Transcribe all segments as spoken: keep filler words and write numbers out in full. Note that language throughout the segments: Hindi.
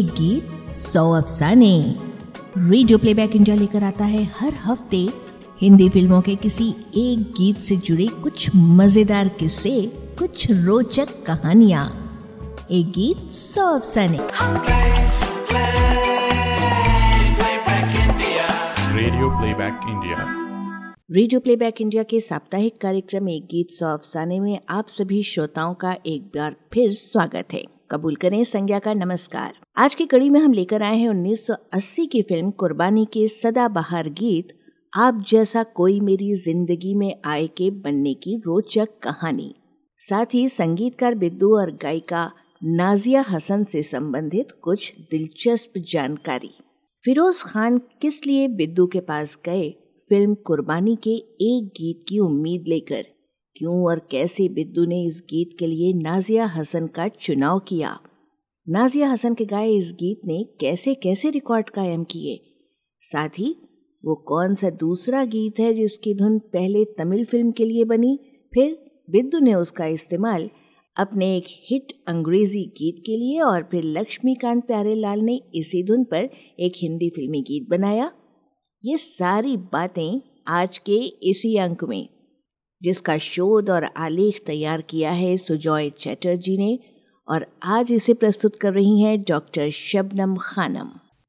एक गीत सौ अफसाने। रेडियो प्लेबैक इंडिया लेकर आता है हर हफ्ते हिंदी फिल्मों के किसी एक गीत से जुड़े कुछ मजेदार किस्से, कुछ रोचक कहानियां। एक गीत सौ अफसाने। Radio Playback India Radio Playback India के साप्ताहिक कार्यक्रम एक गीत सौ अफसाने में आप सभी श्रोताओं का एक बार फिर स्वागत है। कबूल करें संज्ञा का नमस्कार। आज की कड़ी में हम लेकर आए हैं उन्नीस सौ अस्सी की फिल्म कुर्बानी के सदाबहार गीत आप जैसा कोई मेरी जिंदगी में आए के बनने की रोचक कहानी। साथ ही संगीतकार बिद्दू और गायिका नाजिया हसन से संबंधित कुछ दिलचस्प जानकारी। फिरोज खान किस लिए बिद्दू के पास गए फिल्म कुर्बानी के एक गीत की उम्मीद लेकर, क्यों और कैसे बिद्दू ने इस गीत के लिए नाजिया हसन का चुनाव किया, नाजिया हसन के गाए इस गीत ने कैसे कैसे रिकॉर्ड कायम किए, साथ ही वो कौन सा दूसरा गीत है जिसकी धुन पहले तमिल फिल्म के लिए बनी, फिर बिद्दू ने उसका इस्तेमाल अपने एक हिट अंग्रेजी गीत के लिए और फिर लक्ष्मीकांत प्यारेलाल ने इसी धुन पर एक हिंदी फिल्मी गीत बनाया। ये सारी बातें आज के इसी अंक में, जिसका शोध और आलेख तैयार किया है सुजॉय चैटर्जी ने, और आज इसे प्रस्तुत कर रही हैं doctor Shabnam Khanam.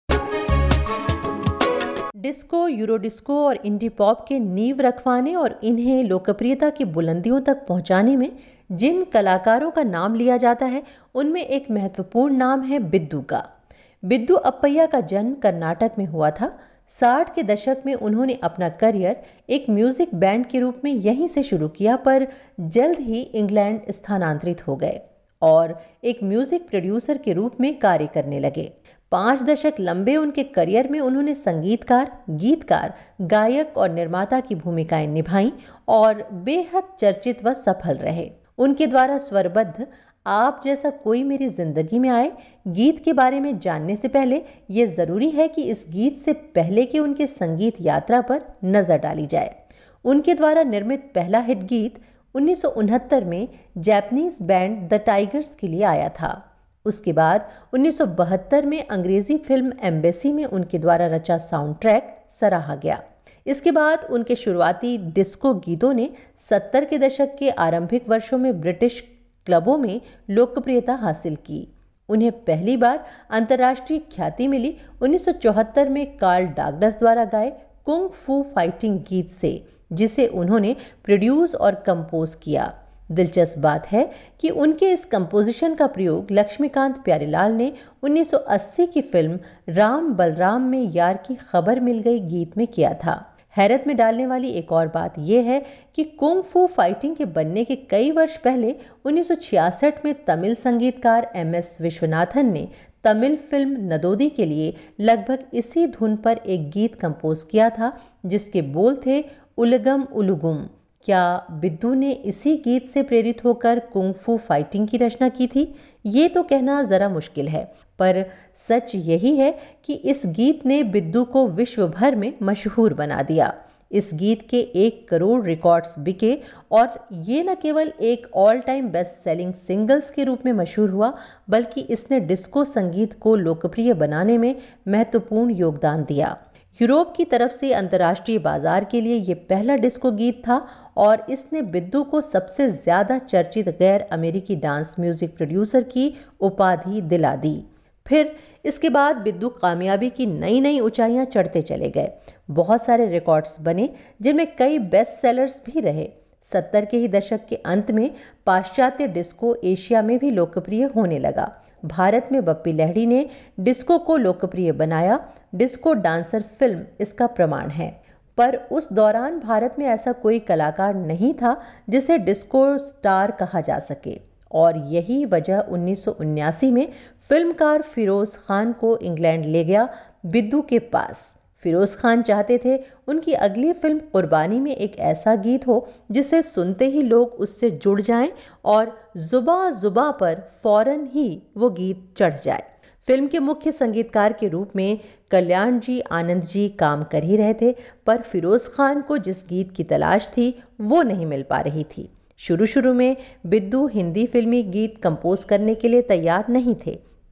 Disco, Euro disco और इंडी पॉप के नींव रखवाने और इन्हें लोकप्रियता की बुलंदियों तक पहुंचाने में जिन कलाकारों का नाम लिया जाता है उनमें एक महत्वपूर्ण नाम है बिद्दू का। बिद्दू अप्पैया का जन्म कर्नाटक में हुआ था। साठ के दशक में उन्होंने अपना करियर एक म्यूजिक बैंड के रूप में यहीं से शुरू किया, पर जल्द ही इंग्लैंड स्थानांतरित हो गए और एक म्यूजिक प्रोड्यूसर के रूप में कार्य करने लगे। पाँच दशक लंबे उनके करियर में उन्होंने संगीतकार, गीतकार, गायक और निर्माता की भूमिकाएं निभाईं और बेहद चर्चित व सफल रहे। उनके द्वारा स्वरबद्ध आप जैसा कोई मेरी जिंदगी में आए गीत के बारे में जानने से पहले ये जरूरी है कि इस गीत से पहले के उनके संगीत यात्रा पर नजर डाली जाए। उनके द्वारा निर्मित पहला हिट गीत उन्नीस सौ उनहत्तर में जापानीज बैंड द टाइगर्स के लिए आया था। उसके बाद उन्नीस सौ बहत्तर में अंग्रेजी फिल्म एम्बेसी में उनके द्वारा रचा साउंड ट्रैक सराहा गया। इसके बाद उनके शुरुआती डिस्को गीतों ने सत्तर के दशक के आरंभिक वर्षों में ब्रिटिश क्लबों में लोकप्रियता हासिल की। उन्हें पहली बार अंतर्राष्ट्रीय ख्याति मिली उन्नीस सौ चौहत्तर में कार्ल डगलस द्वारा गाए कुंग फू फाइटिंग गीत से, जिसे उन्होंने प्रोड्यूस और कंपोज किया। दिलचस्प बात है कि उनके इस कंपोजिशन का प्रयोग लक्ष्मीकांत प्यारेलाल ने उन्नीस सौ अस्सी की फिल्म राम बलराम में यार की खबर मिल गई गीत में किया था। हैरत में डालने वाली एक और बात यह है कि कुंग फू फाइटिंग के बनने के कई वर्ष पहले उन्नीस सौ छियासठ में तमिल संगीतकार एम एस विश्वनाथन ने तमिल फिल्म नदोदी के लिए लगभग इसी धुन पर एक गीत कंपोज किया था, जिसके बोल थे उलगम उलुगुम। क्या बिद्दू ने इसी गीत से प्रेरित होकर कुंग फू फाइटिंग की रचना की थी? ये तो कहना ज़रा मुश्किल है, पर सच यही है कि इस गीत ने बिद्दू को विश्व भर में मशहूर बना दिया। इस गीत के एक करोड़ रिकॉर्ड्स बिके और ये न केवल एक all time best selling singles के रूप में मशहूर हुआ, बल्कि इसने डिस्को संगीत को लोकप्रिय बनाने में महत्वपूर्ण योगदान दिया। यूरोप की तरफ से अंतर्राष्ट्रीय बाजार के लिए ये पहला डिस्को गीत था और इसने बिद्दू को सबसे ज़्यादा चर्चित गैर अमेरिकी डांस म्यूजिक प्रोड्यूसर की उपाधि दिला दी। फिर इसके बाद बिद्दू कामयाबी की नई नई ऊंचाइयां चढ़ते चले गए। बहुत सारे रिकॉर्ड्स बने जिनमें कई बेस्ट सेलर्स भी रहे। सत्तर के ही दशक के अंत में पाश्चात्य डिस्को एशिया में भी लोकप्रिय होने लगा। भारत में बप्पी लहड़ी ने डिस्को को लोकप्रिय बनाया। डिस्को डांसर फिल्म इसका प्रमाण है, पर उस दौरान भारत में ऐसा कोई कलाकार नहीं था जिसे डिस्को स्टार कहा जा सके, और यही वजह उन्नीस सौ उन्यासी में फिल्मकार फिरोज खान को इंग्लैंड ले गया बिद्दू के पास। फिरोज खान चाहते थे उनकी अगली फिल्म कुर्बानी में एक ऐसा गीत हो जिसे सुनते ही लोग उससे जुड़ जाएं और जुबा जुबा पर फौरन ही वो गीत चढ़ जाए। फिल्म के मुख्य संगीतकार के रूप में कल्याण जी आनंद जी काम कर ही रहे थे, पर फिरोज खान को जिस गीत की तलाश थी वो नहीं मिल पा रही थी। शुरू शुरू में बिद्दू हिंदी फिल्मी गीत कंपोज करने के लिए तैयार नहीं थे,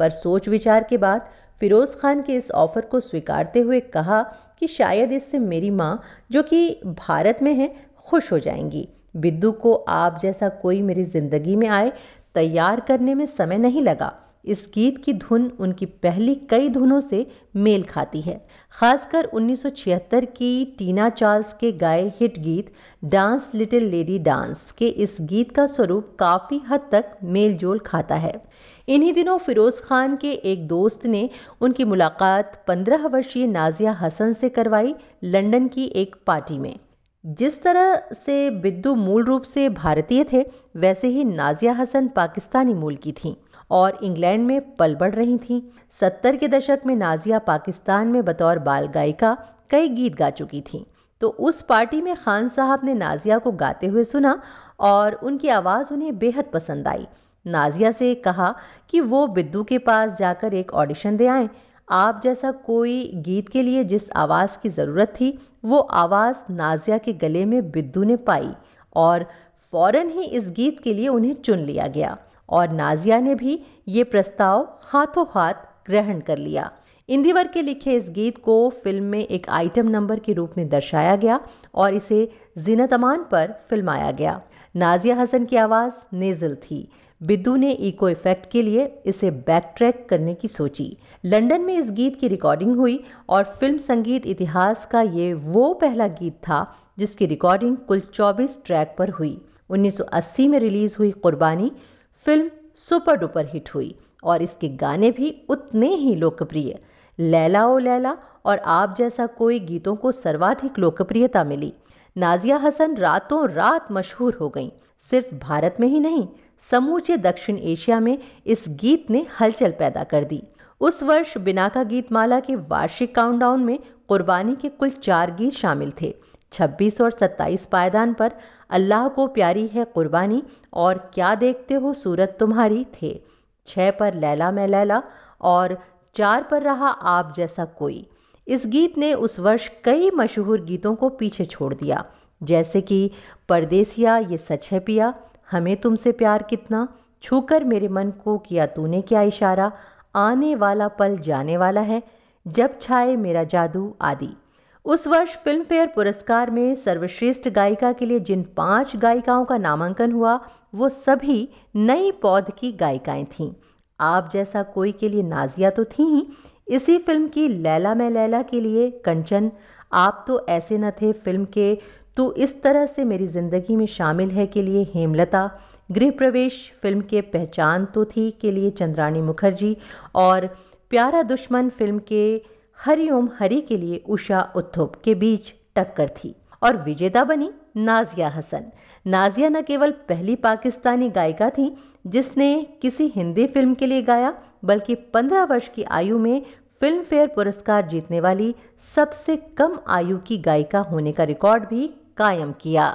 पर सोच विचार के बाद फिरोज़ खान के इस ऑफ़र को स्वीकारते हुए कहा कि शायद इससे मेरी माँ, जो कि भारत में है, खुश हो जाएंगी। बिद्दू को आप जैसा कोई मेरी ज़िंदगी में आए तैयार करने में समय नहीं लगा। इस गीत की धुन उनकी पहली कई धुनों से मेल खाती है। खासकर उन्नीस सौ छिहत्तर की टीना चार्ल्स के गाए हिट गीत डांस लिटिल लेडी डांस के इस गीत का स्वरूप काफ़ी हद तक मेल जोल खाता है। इन्हीं दिनों फिरोज़ खान के एक दोस्त ने उनकी मुलाकात पंद्रह वर्षीय नाजिया हसन से करवाई लंदन की एक पार्टी में। जिस तरह से बिद्दू मूल रूप से भारतीय थे, वैसे ही नाजिया हसन पाकिस्तानी मूल की थीं और इंग्लैंड में पल बढ़ रही थीं। सत्तर के दशक में नाजिया पाकिस्तान में बतौर बाल गायिका कई गीत गा चुकी थीं। तो उस पार्टी में खान साहब ने नाजिया को गाते हुए सुना और उनकी आवाज़ उन्हें बेहद पसंद आई। नाजिया से कहा कि वो बिद्दू के पास जाकर एक ऑडिशन दे आएं। आप जैसा कोई गीत के लिए जिस आवाज़ की ज़रूरत थी, वो आवाज़ नाजिया के गले में बिद्दू ने पाई और फ़ौरन ही इस गीत के लिए उन्हें चुन लिया गया और नाजिया ने भी ये प्रस्ताव हाथों हाथ ग्रहण कर लिया। इंदिवर के लिखे इस गीत को फिल्म में एक आइटम नंबर के रूप में दर्शाया गया और इसे ज़ीनत अमान पर फिल्माया गया। नाजिया हसन की आवाज़ नेज़ल थी। बिद्दू ने इको इफेक्ट के लिए इसे बैक ट्रैक करने की सोची। लंदन में इस गीत की रिकॉर्डिंग हुई और फिल्म संगीत इतिहास का ये वो पहला गीत था जिसकी रिकॉर्डिंग कुल चौबीस ट्रैक पर हुई। उन्नीस सौ अस्सी में रिलीज़ हुई कुर्बानी फिल्म सुपर डुपर हिट हुई और इसके गाने भी उतने ही लोकप्रिय। लैला ओ लैला और आप जैसा कोई गीतों को सर्वाधिक लोकप्रियता मिली। नाजिया हसन रातों रात मशहूर हो गईं। सिर्फ भारत में ही नहीं, समूचे दक्षिण एशिया में इस गीत ने हलचल पैदा कर दी। उस वर्ष बिनाका गीतमाला के वार्षिक काउंटडाउन में कुर्बानी के कुल चार गीत शामिल थे। छब्बीस और सत्ताईस पायदान पर अल्लाह को प्यारी है कुर्बानी और क्या देखते हो सूरत तुम्हारी थे। छः पर लैला मैं लैला और चार पर रहा आप जैसा कोई। इस गीत ने उस वर्ष कई मशहूर गीतों को पीछे छोड़ दिया, जैसे कि परदेसिया ये सच है पिया, हमें तुमसे प्यार कितना, छूकर मेरे मन को किया तूने क्या इशारा, आने वाला पल जाने वाला है, जब छाए मेरा जादू आदि। उस वर्ष फिल्म फेयर पुरस्कार में सर्वश्रेष्ठ गायिका के लिए जिन पांच गायिकाओं का नामांकन हुआ वो सभी नई पौध की गायिकाएं थीं। आप जैसा कोई के लिए नाजिया तो थी ही, इसी फिल्म की लैला मैं लैला के लिए कंचन, आप तो ऐसे न थे फिल्म के तू इस तरह से मेरी ज़िंदगी में शामिल है के लिए हेमलता, गृह प्रवेश फिल्म के पहचान तो थी के लिए चंद्राणी मुखर्जी और प्यारा दुश्मन फिल्म के हरि ओम हरि के लिए उषा उत्थुप के बीच टक्कर थी और विजेता बनी नाजिया हसन। नाजिया न केवल पहली पाकिस्तानी गायिका थी जिसने किसी हिंदी फिल्म के लिए गाया, बल्कि पंद्रह वर्ष की आयु में फिल्म फेयर पुरस्कार जीतने वाली सबसे कम आयु की गायिका होने का रिकॉर्ड भी कायम किया।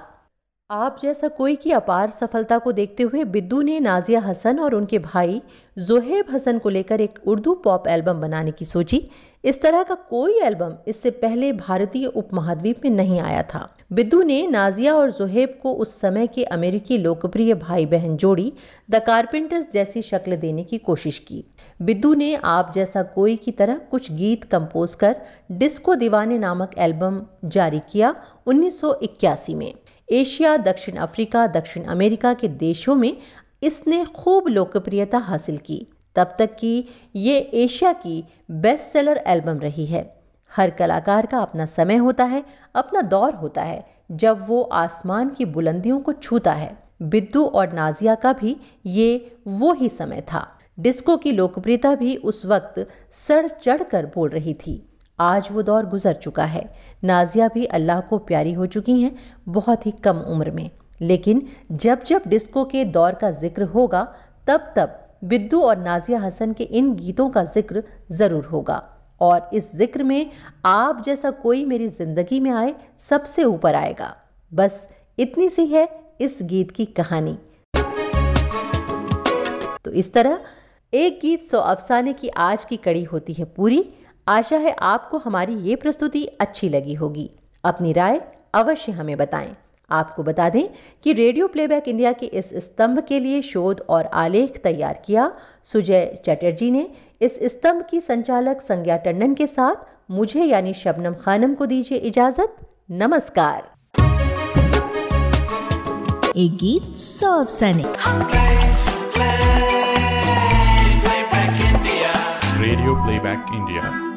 आप जैसा कोई की अपार सफलता को देखते हुए बिद्दू ने नाजिया हसन और उनके भाई जोहेब हसन को लेकर एक उर्दू पॉप एल्बम बनाने की सोची। इस तरह का कोई एल्बम इससे पहले भारतीय उपमहाद्वीप में नहीं आया था। बिद्दू ने नाजिया और जोहेब को उस समय के अमेरिकी लोकप्रिय भाई बहन जोड़ी द कारपेंटर्स जैसी शक्ल देने की कोशिश की। बिद्दू ने आप जैसा कोई की तरह कुछ गीत कंपोज कर डिस्को दीवाने नामक एल्बम जारी किया। उन्नीस सौ इक्यासी में एशिया, दक्षिण अफ्रीका, दक्षिण अमेरिका के देशों में इसने खूब लोकप्रियता हासिल की। तब तक कि ये एशिया की बेस्ट सेलर एल्बम रही है। हर कलाकार का अपना समय होता है, अपना दौर होता है जब वो आसमान की बुलंदियों को छूता है। बिद्दू और नाजिया का भी ये वो ही समय था। डिस्को की लोकप्रियता भी उस वक्त सड़ चढ़ कर बोल रही थी। आज वो दौर गुजर चुका है। नाजिया भी अल्लाह को प्यारी हो चुकी हैं, बहुत ही कम उम्र में। लेकिन जब जब डिस्को के दौर का जिक्र होगा तब तब बिद्दू और नाजिया हसन के इन गीतों का जिक्र ज़रूर होगा और इस जिक्र में आप जैसा कोई मेरी ज़िंदगी में आए सबसे ऊपर आएगा। बस इतनी सी है इस गीत की कहानी। तो इस तरह एक गीत सौ अफसाने की आज की कड़ी होती है पूरी। आशा है आपको हमारी ये प्रस्तुति अच्छी लगी होगी। अपनी राय अवश्य हमें बताएं। आपको बता दें कि रेडियो प्लेबैक इंडिया के इस स्तंभ के लिए शोध और आलेख तैयार किया सुजय चटर्जी ने। इस स्तंभ की संचालक संज्ञा टंडन के साथ मुझे यानी शबनम खानम को दीजिए इजाजत। नमस्कार। एक गीत सौ अफसाने। Radio Playback India.